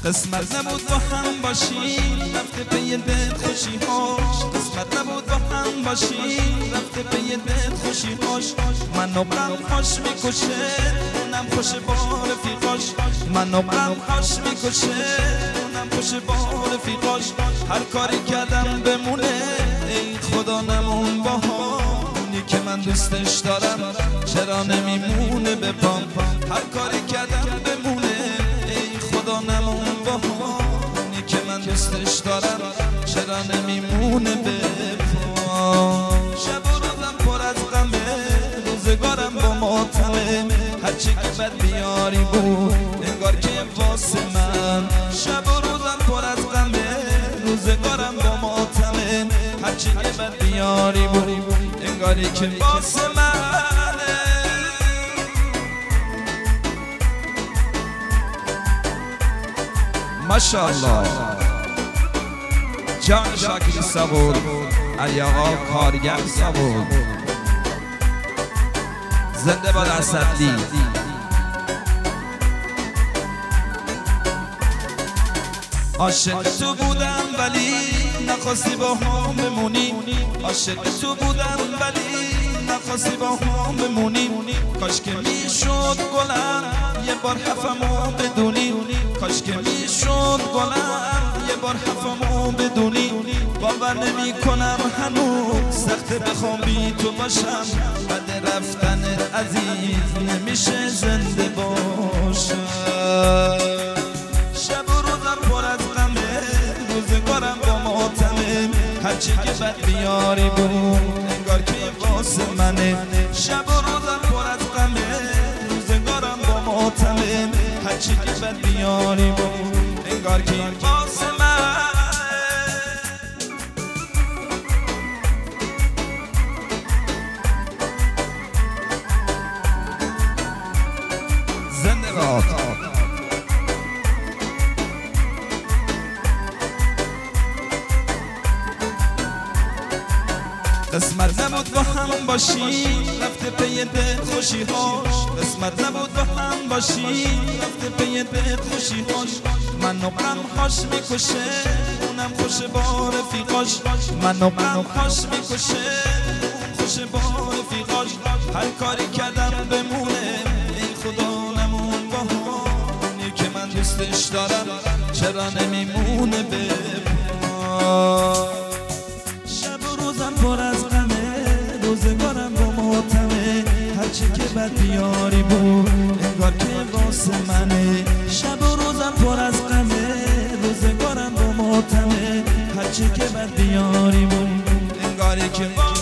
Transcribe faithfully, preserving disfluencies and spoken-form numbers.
قسمت نبود با هم باشیم رفته پی دل خوشی هاش قسمت نبود با هم باشیم رفته پی دل خوشی هاش منو غم هاش میکشه اونم خوش با رفیقاش منو غم هاش میکشه اونم خوش با رفیقاش هر کاری کردم بمونه ای خدا نمون با اونی که من دوستش دارم چرا نمیمونه به پام هر کاری کردم بمونه ای خدا نمون با اونی که من دوستش دارم چرا نمیمونه به پام شب و روزم پر از غمه روزگارم با ماتمه هرچی که بد بیاری بود انگار که واسه من شب و روزم پر از غمه روزگارم با ماتمه هرچی که بد بیاری بود انگاری که واسه منه ماشاءالله جان شاکر صبور علی آقا کارگر صبور زنده باد اسدی عاشق تو بودم ولی نخواستی با هم بمونی عاشق تو بودم ولی نخواستی با هم بمونی کاش که میشد گلم یه بار حرفمو بدونی کاش که میشد گلم یه بار حرفمو بدونی باور نمی کنم هنوز سخت بخوام بی تو باشم بعد رفتنت عزیز نمیشه زنده باشم شب و روزم پر از غمه روزگارم با ماتمه هرچی که بد بیاری بود انگار که واسه منه شب و روزم پر از غمه روزگارم با ماتمه هرچی که بد بیاری بود انگار که واسه منه زنده باد قسمت نبود با هم باشیم رفته پی دل خوشی هاش قسمت نبود با هم باشیم رفته پی دل خوشی هاش منو غم هاش میکشه اونم خوش با رفیقاش منو غم هاش میکشه اون خوش با رفیقاش هر کاری کردم بمونه ای خدا نمون با اونی که من دوستش دارم چرا نمیمونه به پا شب و روزم پر از غمه روزگارم با ماتمه هرچی که بد بیاری بود انگار که واسه منه شب و روزم پر از غمه روزگارم با ماتمه هرچی که بد بیاری بود انگاری که